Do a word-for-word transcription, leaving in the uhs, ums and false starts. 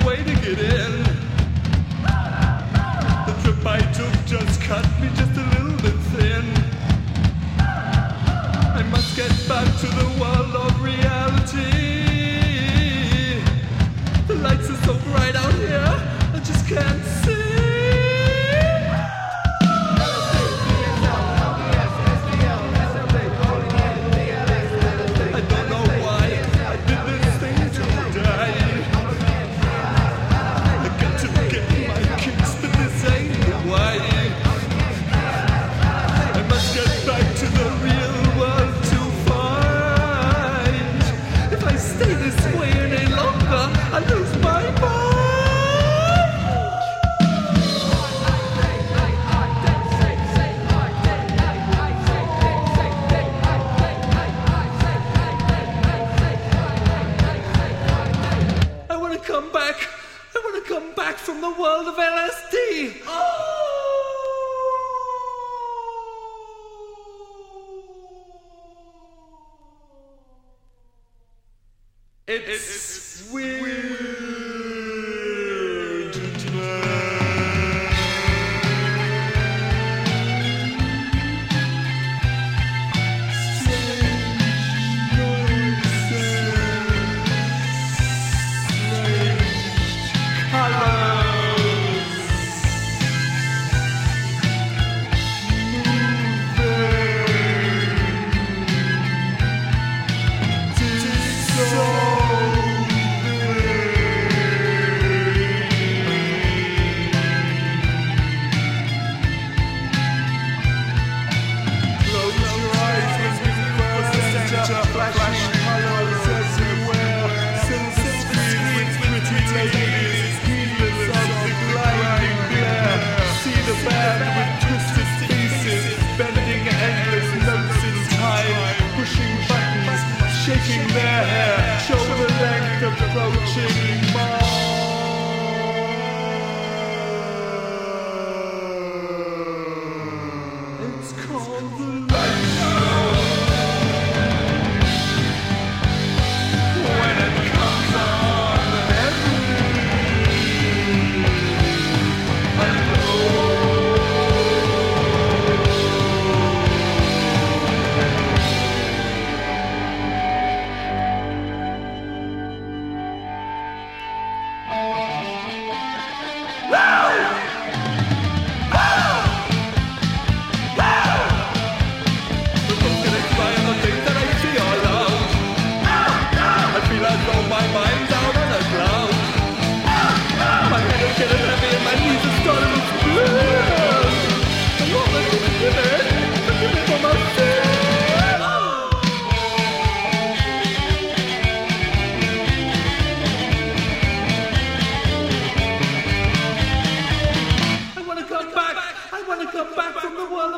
way to get in. The trip I took just cut me just a little bit thin. I must get back to the world of reality. The lights are so bright out here, I just can't see. Come back. I want to come back from the world of L S D. Oh! It's, it's weird tonight. Shaking their hair, shoulder length approaching Mars. It's called the light show. When it comes on, I know. I want to come back from the world